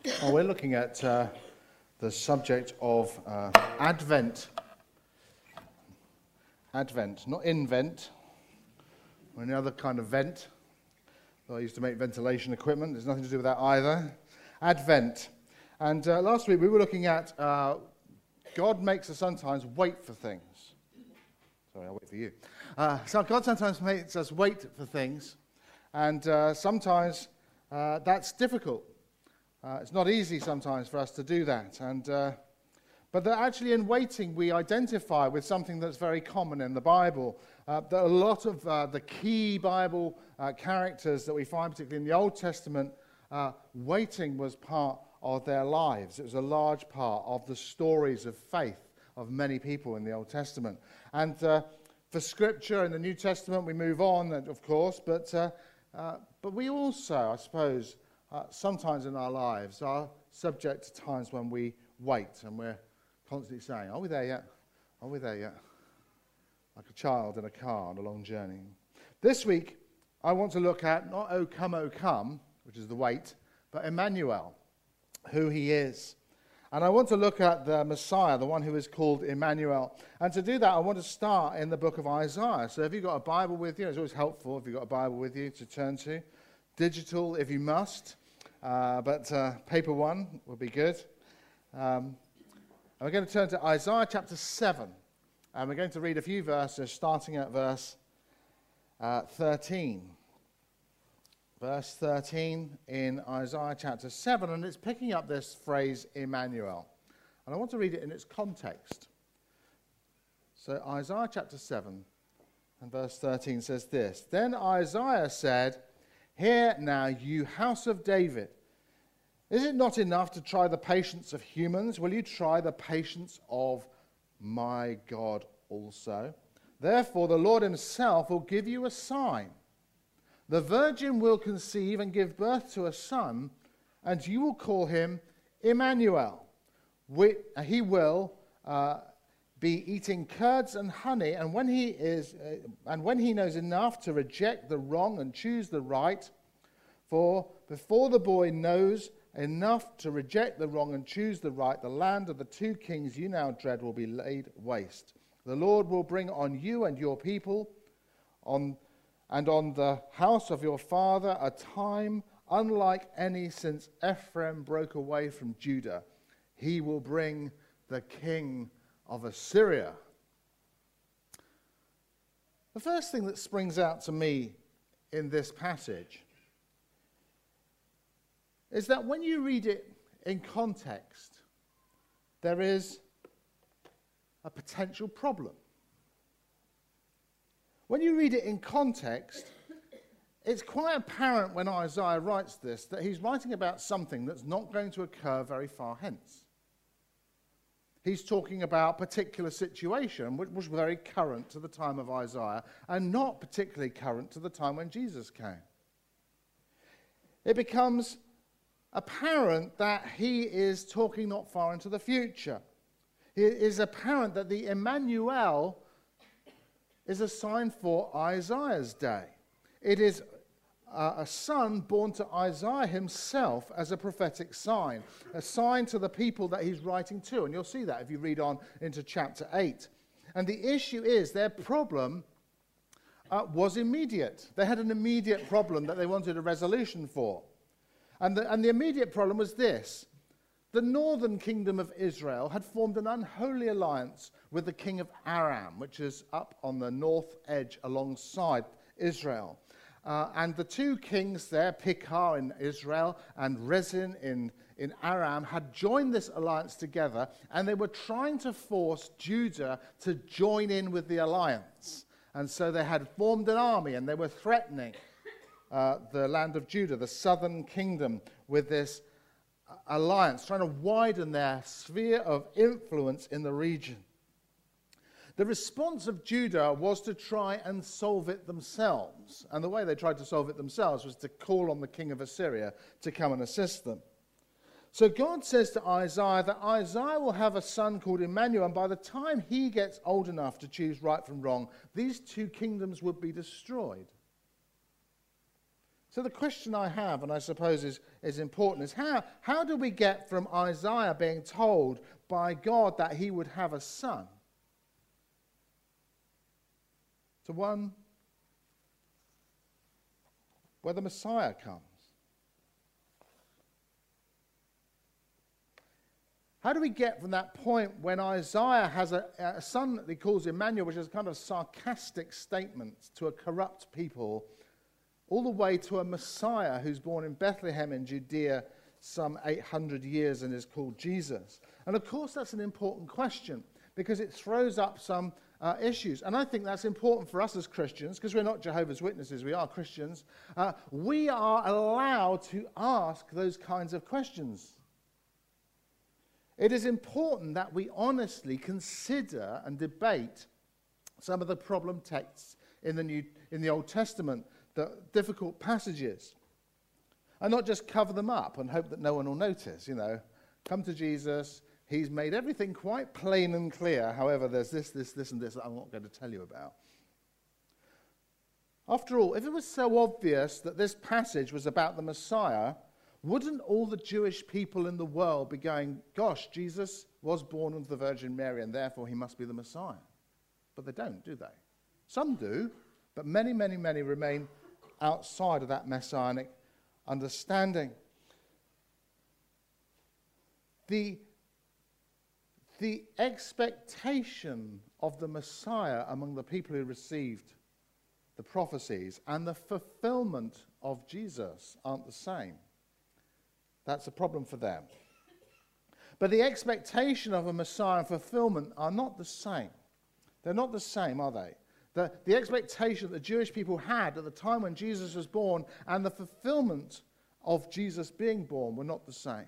Well, we're looking at the subject of Advent. Advent, not invent, or any other kind of vent. I used to make ventilation equipment. There's nothing to do with that either. Advent. And last week we were looking at God makes us sometimes wait for things. Sorry, I'll wait for you. So God sometimes makes us wait for things, and sometimes that's difficult. It's not easy sometimes for us to do that. But that actually in waiting we identify with something that's very common in the Bible. That a lot of the key Bible characters that we find, particularly in the Old Testament, waiting was part of their lives. It was a large part of the stories of faith of many people in the Old Testament. And for Scripture in the New Testament we move on, of course, but we also, I suppose, sometimes in our lives are subject to times when we wait and we're constantly saying, are we there yet? Are we there yet? Like a child in a car on a long journey. This week, I want to look at not O come, which is the wait, but Emmanuel, who he is. And I want to look at the Messiah, the one who is called Emmanuel. And to do that, I want to start in the book of Isaiah. So if you've got a Bible with you, it's always helpful if you've got a Bible with you to turn to. Digital if you must, but paper one would be good. And we're going to turn to Isaiah chapter 7, and we're going to read a few verses starting at verse 13. Verse 13 in Isaiah chapter 7, and it's picking up this phrase, Emmanuel. And I want to read it in its context. So Isaiah chapter 7 and verse 13 says this, Then Isaiah said, Hear now, you house of David. Is it not enough to try the patience of humans? Will you try the patience of my God also? Therefore, the Lord himself will give you a sign. The virgin will conceive and give birth to a son, and you will call him Emmanuel. He will be eating curds and honey, and when he knows enough to reject the wrong and choose the right, for before the boy knows enough to reject the wrong and choose the right, the land of the two kings you now dread will be laid waste. The Lord will bring on you and your people, and on the house of your father, a time unlike any since Ephraim broke away from Judah. He will bring the king of Assyria. The first thing that springs out to me in this passage is that when you read it in context, there is a potential problem. When you read it in context, it's quite apparent when Isaiah writes this that he's writing about something that's not going to occur very far hence. He's talking about a particular situation which was very current to the time of Isaiah and not particularly current to the time when Jesus came. It becomes apparent that he is talking not far into the future. It is apparent that the Emmanuel is a sign for Isaiah's day. It is a son born to Isaiah himself as a prophetic sign, a sign to the people that he's writing to. And you'll see that if you read on into chapter 8. And the issue is their problem was immediate. They had an immediate problem that they wanted a resolution for. And the immediate problem was this. The northern kingdom of Israel had formed an unholy alliance with the king of Aram, which is up on the north edge alongside Israel. And the two kings there, Pekah in Israel and Rezin in Aram, had joined this alliance together, and they were trying to force Judah to join in with the alliance. And so they had formed an army, and they were threatening the land of Judah, the southern kingdom, with this alliance, trying to widen their sphere of influence in the region. The response of Judah was to try and solve it themselves. And the way they tried to solve it themselves was to call on the king of Assyria to come and assist them. So God says to Isaiah that Isaiah will have a son called Emmanuel, and by the time he gets old enough to choose right from wrong, these two kingdoms would be destroyed. So the question I have, and I suppose is important, is how do we get from Isaiah being told by God that he would have a son to one where the Messiah comes? How do we get from that point when Isaiah has a son that he calls Emmanuel, which is a kind of sarcastic statement to a corrupt people, all the way to a Messiah who's born in Bethlehem in Judea some 800 years and is called Jesus? And of course that's an important question because it throws up some issues. And I think that's important for us as Christians, because we're not Jehovah's Witnesses, we are Christians. We are allowed to ask those kinds of questions. It is important that we honestly consider and debate some of the problem texts in the Old Testament, the difficult passages, and not just cover them up and hope that no one will notice. Come to Jesus. He's made everything quite plain and clear. However, there's this, and this that I'm not going to tell you about. After all, if it was so obvious that this passage was about the Messiah, wouldn't all the Jewish people in the world be going, gosh, Jesus was born of the Virgin Mary and therefore he must be the Messiah? But they don't, do they? Some do, but many, many, many remain outside of that messianic understanding. The expectation of the Messiah among the people who received the prophecies and the fulfillment of Jesus aren't the same. That's a problem for them. But the expectation of a Messiah and fulfillment are not the same. They're not the same, are they? The expectation that the Jewish people had at the time when Jesus was born and the fulfillment of Jesus being born were not the same.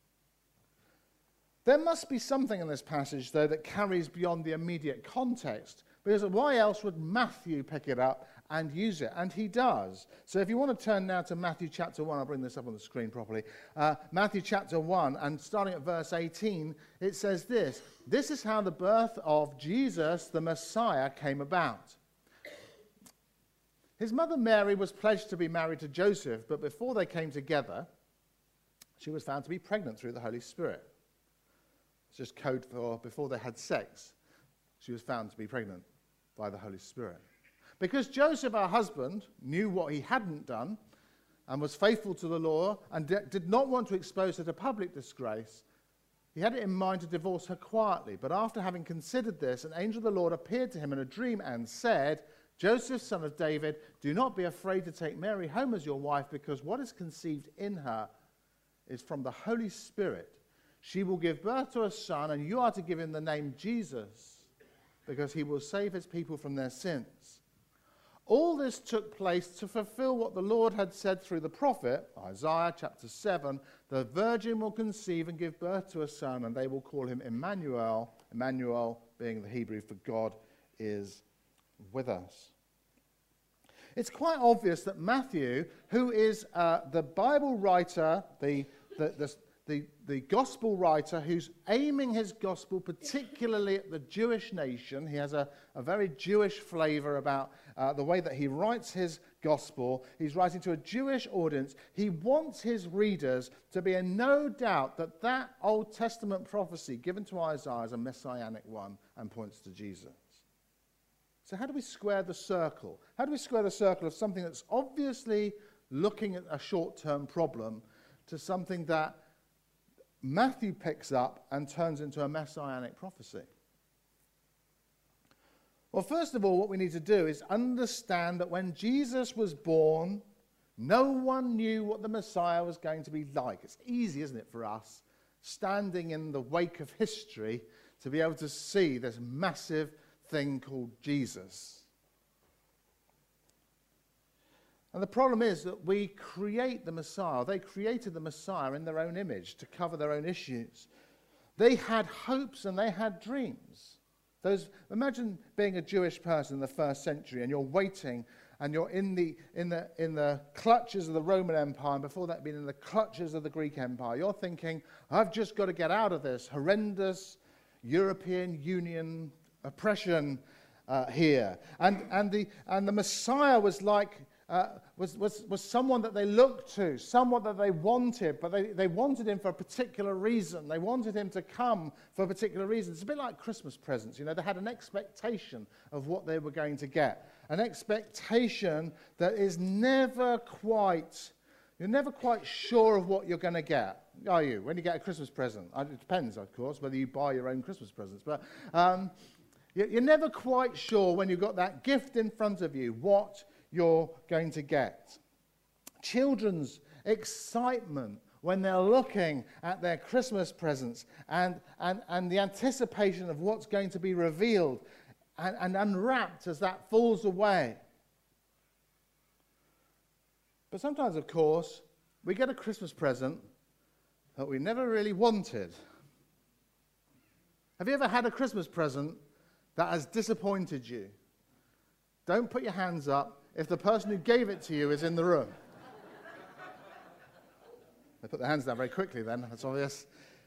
There must be something in this passage, though, that carries beyond the immediate context, because why else would Matthew pick it up and use it? And he does. So if you want to turn now to Matthew chapter 1, I'll bring this up on the screen properly. Matthew chapter 1, and starting at verse 18, it says this: "This is how the birth of Jesus, the Messiah, came about. His mother Mary was pledged to be married to Joseph, but before they came together, she was found to be pregnant through the Holy Spirit." It's just code for before they had sex, she was found to be pregnant by the Holy Spirit. Because Joseph, her husband, knew what he hadn't done and was faithful to the law and did not want to expose her to public disgrace, he had it in mind to divorce her quietly. But after having considered this, an angel of the Lord appeared to him in a dream and said, "Joseph, son of David, do not be afraid to take Mary home as your wife, because what is conceived in her is from the Holy Spirit. She will give birth to a son, and you are to give him the name Jesus, because he will save his people from their sins." All this took place to fulfill what the Lord had said through the prophet, Isaiah chapter 7, "The virgin will conceive and give birth to a son, and they will call him Emmanuel," Emmanuel being the Hebrew for God is with us. It's quite obvious that Matthew, who is the Bible writer, the gospel writer who's aiming his gospel particularly at the Jewish nation. He has a very Jewish flavor about the way that he writes his gospel. He's writing to a Jewish audience. He wants his readers to be in no doubt that that Old Testament prophecy given to Isaiah is a messianic one and points to Jesus. So how do we square the circle? How do we square the circle of something that's obviously looking at a short-term problem to something that Matthew picks up and turns into a messianic prophecy? Well, first of all, what we need to do is understand that when Jesus was born, no one knew what the Messiah was going to be like. It's easy, isn't it, for us, standing in the wake of history, to be able to see this massive thing called Jesus. And the problem is that we create the Messiah. They created the Messiah in their own image to cover their own issues. They had hopes and they had dreams. Imagine being a Jewish person in the first century and you're waiting and you're in the clutches of the Roman Empire, and before that being in the clutches of the Greek Empire. You're thinking, I've just got to get out of this horrendous European Union oppression here. And the Messiah was like was someone that they looked to, someone that they wanted, but they wanted him for a particular reason. They wanted him to come for a particular reason. It's a bit like Christmas presents. You know, they had an expectation of what they were going to get, an expectation that is never quite, you're never quite sure of what you're going to get, are you, when you get a Christmas present? It depends, of course, whether you buy your own Christmas presents, but you're never quite sure when you've got that gift in front of you what you're going to get. Children's excitement when they're looking at their Christmas presents and the anticipation of what's going to be revealed and unwrapped as that falls away. But sometimes, of course, we get a Christmas present that we never really wanted. Have you ever had a Christmas present that has disappointed you? Don't put your hands up if the person who gave it to you is in the room. They put their hands down very quickly then, that's obvious.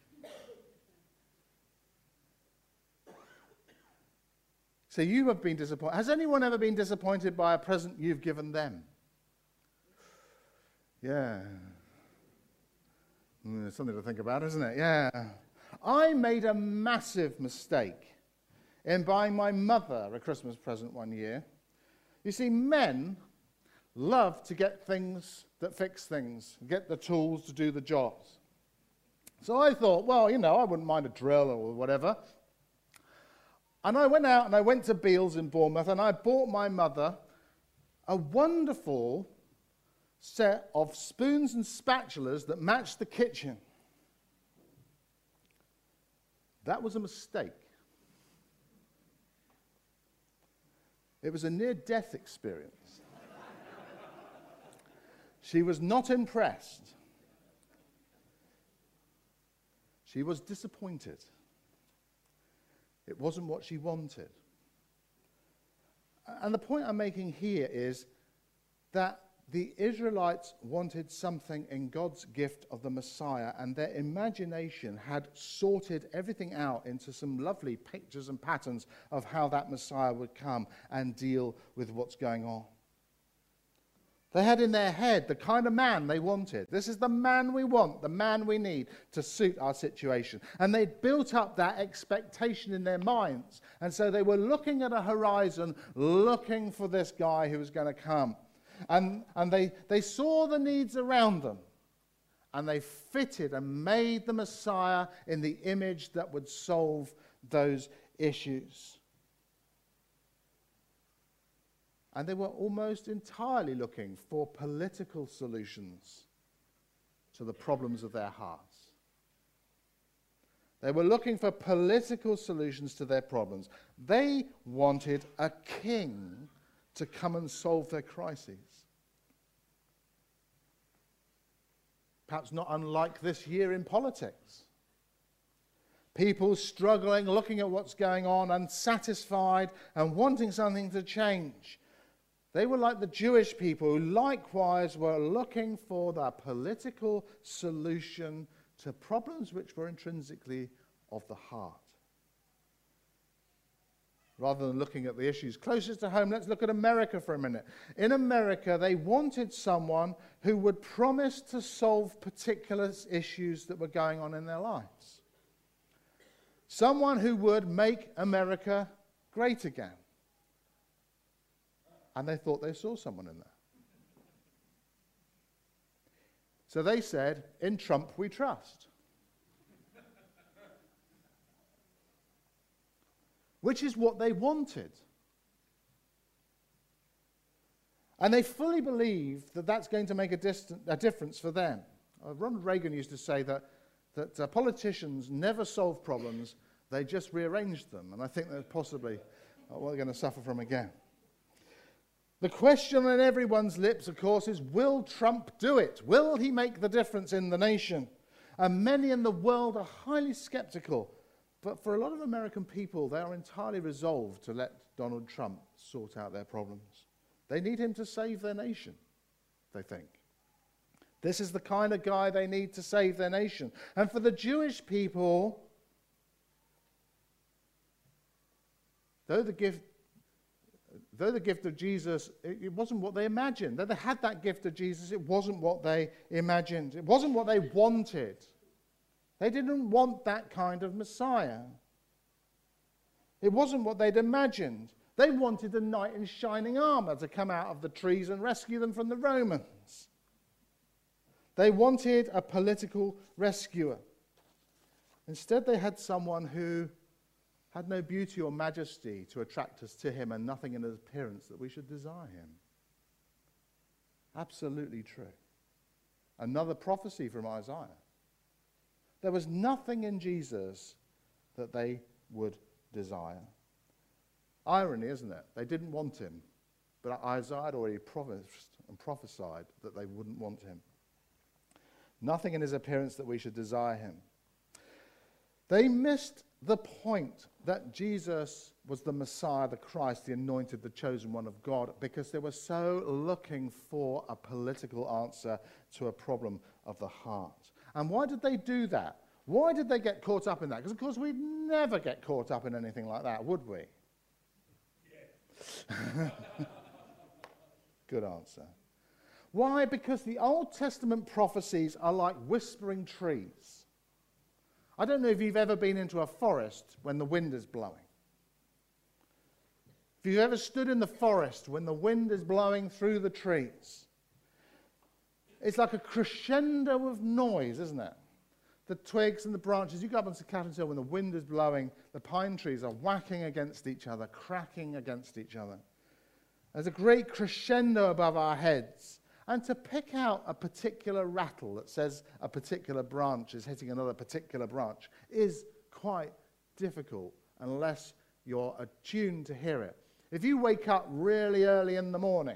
So you have been disappointed. Has anyone ever been disappointed by a present you've given them? Yeah. Something to think about, isn't it? Yeah. I made a massive mistake in buying my mother a Christmas present one year. You see, men love to get things that fix things, get the tools to do the jobs. So I thought, well, you know, I wouldn't mind a drill or whatever. And I went out and I went to Beals in Bournemouth and I bought my mother a wonderful set of spoons and spatulas that matched the kitchen. That was a mistake. It was a near-death experience. She was not impressed. She was disappointed. It wasn't what she wanted. And the point I'm making here is that the Israelites wanted something in God's gift of the Messiah, and their imagination had sorted everything out into some lovely pictures and patterns of how that Messiah would come and deal with what's going on. They had in their head the kind of man they wanted. This is the man we want, the man we need to suit our situation. And they built up that expectation in their minds. And so they were looking at a horizon, looking for this guy who was going to come. And they saw the needs around them. And they fitted and made the Messiah in the image that would solve those issues. And they were almost entirely looking for political solutions to the problems of their hearts. They were looking for political solutions to their problems. They wanted a king to come and solve their crises. Perhaps not unlike this year in politics. People struggling, looking at what's going on, unsatisfied, and wanting something to change. They were like the Jewish people who likewise were looking for the political solution to problems which were intrinsically of the heart. Rather than looking at the issues closest to home, let's look at America for a minute. In America, they wanted someone who would promise to solve particular issues that were going on in their lives. Someone who would make America great again. And they thought they saw someone in there. So they said, in Trump we trust. Which is what they wanted. And they fully believe that that's going to make a difference for them. Ronald Reagan used to say that politicians never solve problems, they just rearrange them. And I think that's possibly what we're going to suffer from again. The question on everyone's lips, of course, is, will Trump do it? Will he make the difference in the nation? And many in the world are highly skeptical. But for a lot of American people, they are entirely resolved to let Donald Trump sort out their problems. They need him to save their nation, they think. This is the kind of guy they need to save their nation. And for the Jewish people, though though the gift of Jesus, it wasn't what they imagined. Though they had that gift of Jesus, it wasn't what they imagined. It wasn't what they wanted. They didn't want that kind of Messiah. It wasn't what they'd imagined. They wanted a knight in shining armor to come out of the trees and rescue them from the Romans. They wanted a political rescuer. Instead, they had someone who had no beauty or majesty to attract us to him, and nothing in his appearance that we should desire him. Absolutely true. Another prophecy from Isaiah. There was nothing in Jesus that they would desire. Irony, isn't it? They didn't want him, but Isaiah had already promised and prophesied that they wouldn't want him. Nothing in his appearance that we should desire him. They missed the point that Jesus was the Messiah, the Christ, the anointed, the chosen one of God, because they were so looking for a political answer to a problem of the heart. And why did they do that? Why did they get caught up in that? Because, of course, we'd never get caught up in anything like that, would we? Yeah. Good answer. Why? Because the Old Testament prophecies are like whispering trees. I don't know if you've ever been into a forest when the wind is blowing. If you've ever stood in the forest when the wind is blowing through the trees, it's like a crescendo of noise, isn't it? The twigs and the branches. You go up on St. Catherine's Hill when the wind is blowing, the pine trees are whacking against each other, cracking against each other. There's a great crescendo above our heads. And to pick out a particular rattle that says a particular branch is hitting another particular branch is quite difficult unless you're attuned to hear it. If you wake up really early in the morning,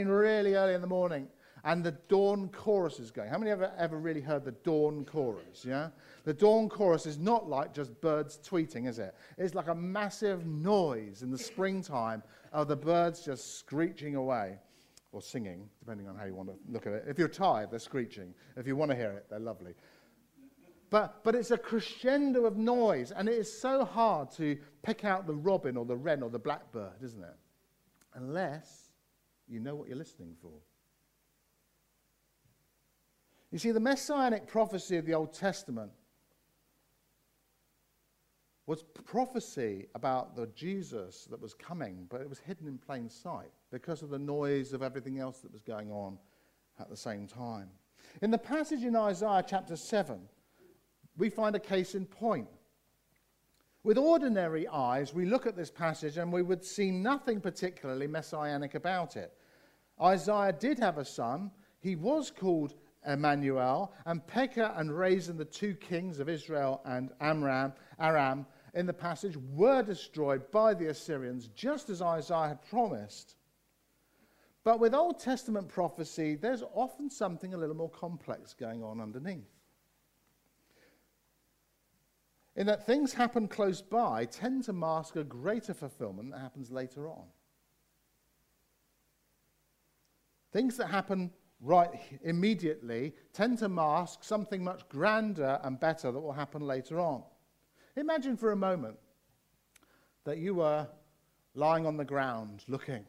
and the dawn chorus is going. How many have ever really heard the dawn chorus, yeah? The dawn chorus is not like just birds tweeting, is it? It's like a massive noise in the springtime of the birds just screeching away. Or singing, depending on how you want to look at it. If you're tired, they're screeching. If you want to hear it, they're lovely. But it's a crescendo of noise, and it is so hard to pick out the robin or the wren or the blackbird, isn't it? Unless you know what you're listening for. You see, the messianic prophecy of the Old Testament was prophecy about the Jesus that was coming, but it was hidden in plain sight because of the noise of everything else that was going on at the same time. In the passage in Isaiah chapter 7, we find a case in point. With ordinary eyes, we look at this passage and we would see nothing particularly messianic about it. Isaiah did have a son. He was called Emmanuel, and Pekah and Rezin, the two kings of Israel and Aram, in the passage were destroyed by the Assyrians, just as Isaiah had promised. But with Old Testament prophecy, there's often something a little more complex going on underneath. In that things happen close by tend to mask a greater fulfillment that happens later on. Things that happen right immediately tend to mask something much grander and better that will happen later on. Imagine for a moment that you were lying on the ground looking,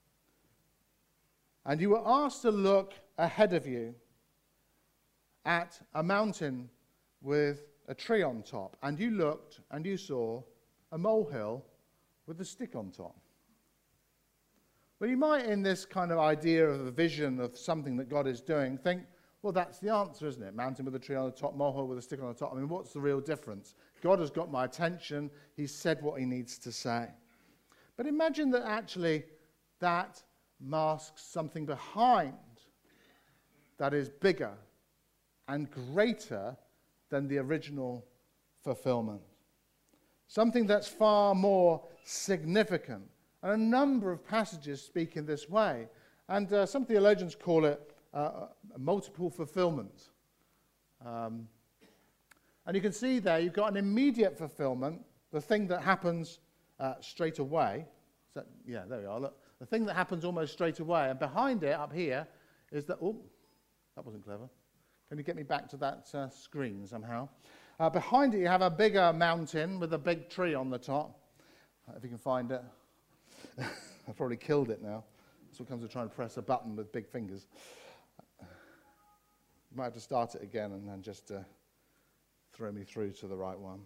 and you were asked to look ahead of you at a mountain with a tree on top, and you looked and you saw a molehill with a stick on top. Well, you might, in this kind of idea of a vision of something that God is doing, think, well, that's the answer, isn't it? Mountain with a tree on the top, molehill with a stick on the top. I mean, what's the real difference? God has got my attention. He's said what he needs to say. But imagine that actually that masks something behind that is bigger and greater than the original fulfillment. Something that's far more significant. And a number of passages speak in this way. And some theologians call it a multiple fulfillment. And you can see there, you've got an immediate fulfillment, the thing that happens straight away. Yeah, there we are. Look, the thing that happens almost straight away. And behind it, up here, is that... Oh, that wasn't clever. Can you get me back to that screen somehow? Behind it, you have a bigger mountain with a big tree on the top. If you can find it. I've probably killed it now. That's what comes with trying to press a button with big fingers. You might have to start it again and then just throw me through to the right one.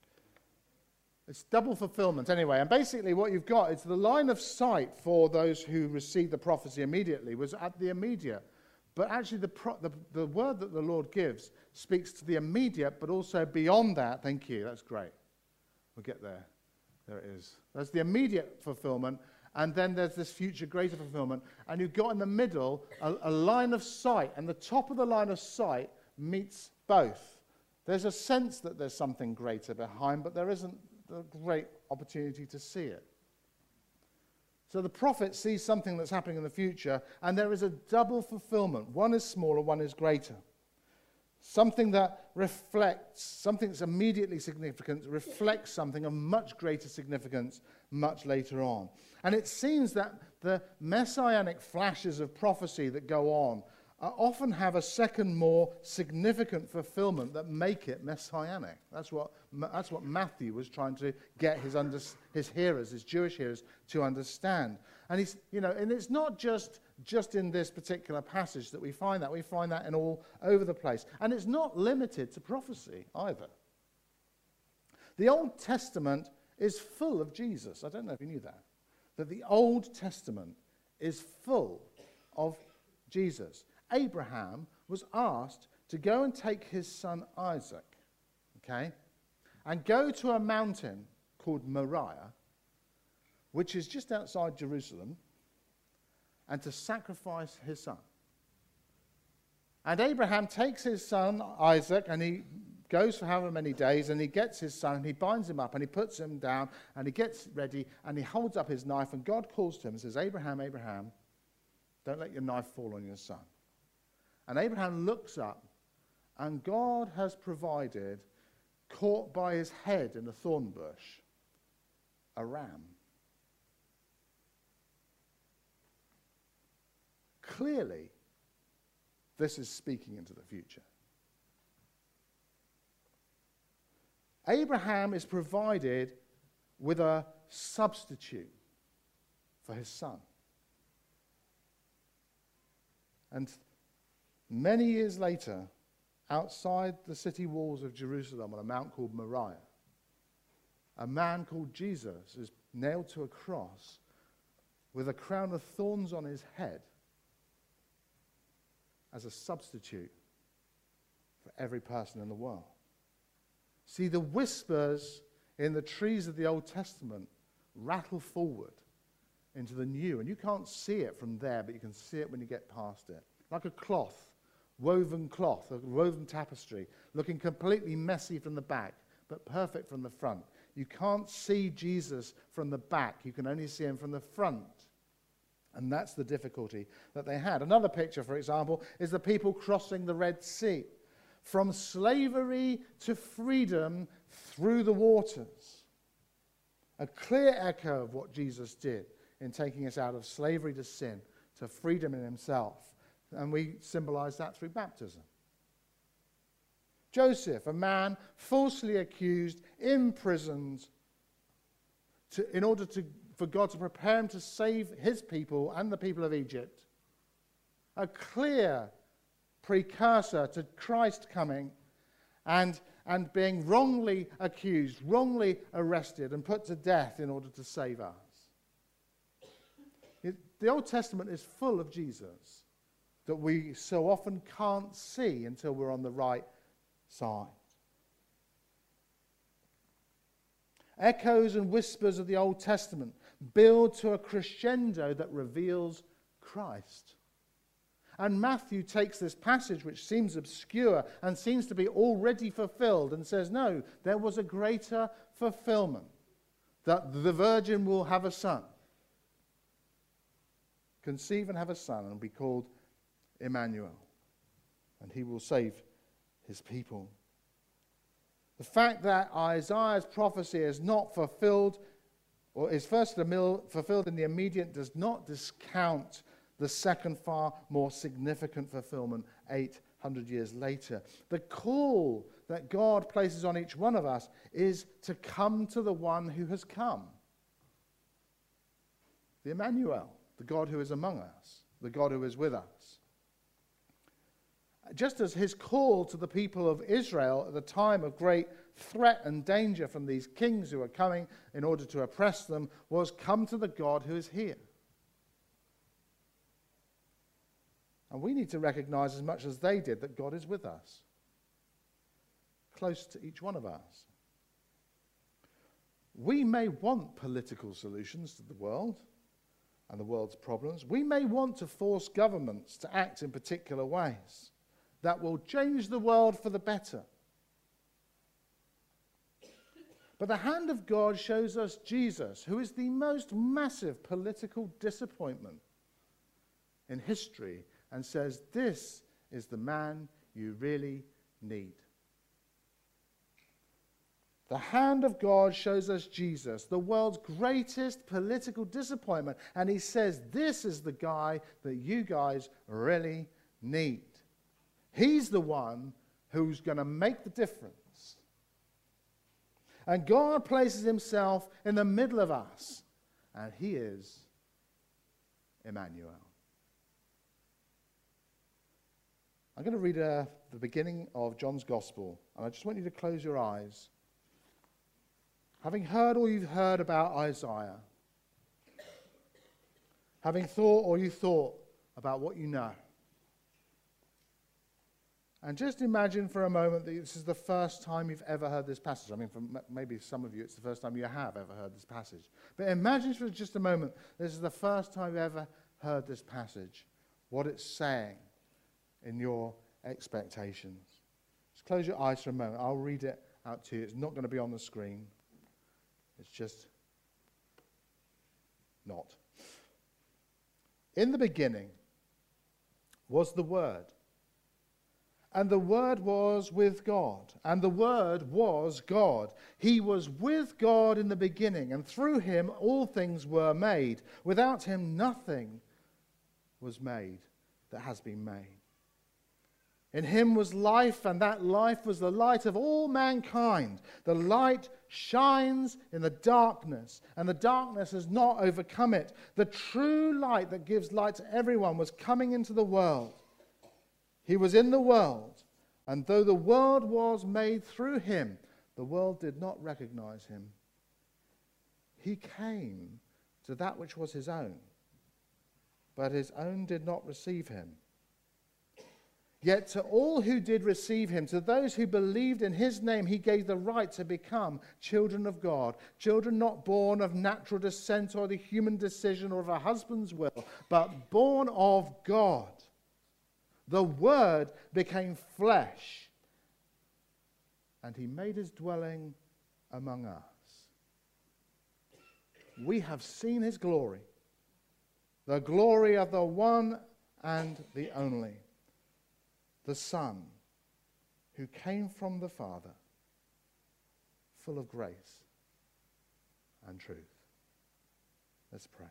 It's double fulfillment anyway. And basically what you've got is the line of sight for those who received the prophecy immediately was at the immediate. But actually the word that the Lord gives speaks to the immediate, but also beyond that. Thank you. That's great. We'll get there. There it is. There's the immediate fulfillment, and then there's this future greater fulfillment. And you've got in the middle a line of sight, and the top of the line of sight meets both. There's a sense that there's something greater behind, but there isn't a great opportunity to see it. So the prophet sees something that's happening in the future, and there is a double fulfillment. One is smaller, one is greater. Something that reflects, something that's immediately significant, reflects something of much greater significance much later on. And it seems that the messianic flashes of prophecy that go on often have a second, more significant fulfillment that make it messianic. That's what Matthew was trying to get his hearers, his Jewish hearers, to understand. And and it's not just in this particular passage that we find that. We find that in all over the place. And it's not limited to prophecy either. The Old Testament is full of Jesus. I don't know if you knew that. That the Old Testament is full of Jesus. Abraham was asked to go and take his son Isaac, okay, and go to a mountain called Moriah, which is just outside Jerusalem, and to sacrifice his son. And Abraham takes his son Isaac, and he goes for however many days, and he gets his son, and he binds him up, and he puts him down, and he gets ready, and he holds up his knife, and God calls to him and says, Abraham, Abraham, don't let your knife fall on your son. And Abraham looks up, and God has provided, caught by his head in a thorn bush, a ram. Clearly, this is speaking into the future. Abraham is provided with a substitute for his son. And many years later, outside the city walls of Jerusalem on a mount called Moriah, a man called Jesus is nailed to a cross with a crown of thorns on his head as a substitute for every person in the world. See, the whispers in the trees of the Old Testament rattle forward into the new, and you can't see it from there, but you can see it when you get past it. Like a cloth, a woven tapestry, looking completely messy from the back, but perfect from the front. You can't see Jesus from the back. You can only see him from the front. And that's the difficulty that they had. Another picture, for example, is the people crossing the Red Sea. From slavery to freedom through the waters. A clear echo of what Jesus did in taking us out of slavery to sin, to freedom in himself. And we symbolize that through baptism. Joseph, a man falsely accused, imprisoned, in order for God to prepare him to save his people and the people of Egypt. A clear precursor to Christ coming and being wrongly accused, wrongly arrested and put to death in order to save us. The Old Testament is full of Jesus that we so often can't see until we're on the right side. Echoes and whispers of the Old Testament build to a crescendo that reveals Christ. And Matthew takes this passage, which seems obscure and seems to be already fulfilled, and says, no, there was a greater fulfillment, that the virgin will have a son. Conceive and have a son, and be called Emmanuel. And he will save his people. The fact that Isaiah's prophecy is not fulfilled, or is first fulfilled in the immediate, does not discount the second, far more significant fulfillment 800 years later. The call that God places on each one of us is to come to the one who has come. the Emmanuel, the God who is among us, the God who is with us. Just as his call to the people of Israel at the time of great threat and danger from these kings who were coming in order to oppress them was, come to the God who is here. And we need to recognize, as much as they did, that God is with us, close to each one of us. We may want political solutions to the world and the world's problems. We may want to force governments to act in particular ways that will change the world for the better. But the hand of God shows us Jesus, who is the most massive political disappointment in history, and says, this is the man you really need. The hand of God shows us Jesus, the world's greatest political disappointment, and he says, this is the guy that you guys really need. He's the one who's going to make the difference. And God places himself in the middle of us, and he is Emmanuel. I'm going to read the beginning of John's Gospel, and I just want you to close your eyes. Having heard all you've heard about Isaiah, having thought all you thought about what you know, and just imagine for a moment that this is the first time you've ever heard this passage. I mean, for maybe some of you, it's the first time you have ever heard this passage. But imagine for just a moment, this is the first time you've ever heard this passage, what it's saying in your expectations. Just close your eyes for a moment. I'll read it out to you. It's not going to be on the screen. It's just not. In the beginning was the Word, and the Word was with God, and the Word was God. He was with God in the beginning, and through him all things were made. Without him nothing was made that has been made. In him was life, and that life was the light of all mankind. The light shines in the darkness, and the darkness has not overcome it. The true light that gives light to everyone was coming into the world. He was in the world, and though the world was made through him, the world did not recognize him. He came to that which was his own, but his own did not receive him. Yet to all who did receive him, to those who believed in his name, he gave the right to become children of God. Children not born of natural descent or the human decision or of a husband's will, but born of God. The Word became flesh, and he made his dwelling among us. We have seen his glory, the glory of the one and the only, the Son, who came from the Father, full of grace and truth. Let's pray.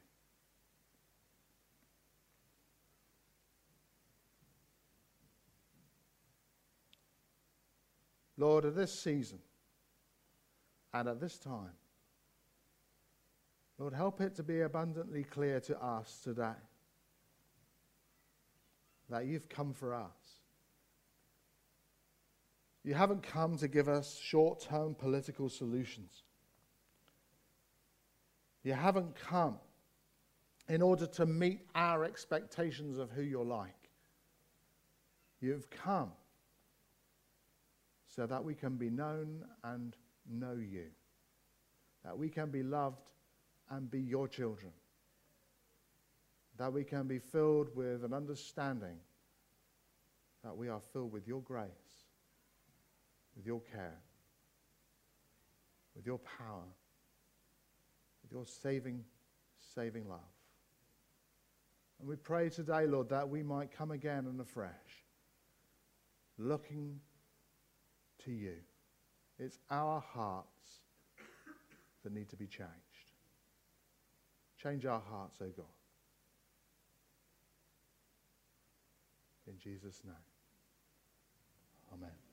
Lord, at this season and at this time, Lord, help it to be abundantly clear to us today that you've come for us. You haven't come to give us short-term political solutions. You haven't come in order to meet our expectations of who you're like. You've come so that we can be known and know you, that we can be loved and be your children, that we can be filled with an understanding that we are filled with your grace, with your care, with your power, with your saving love. And we pray today, Lord, that we might come again and afresh, looking to you. It's our hearts that need to be changed. Change our hearts, O God. In Jesus' name. Amen.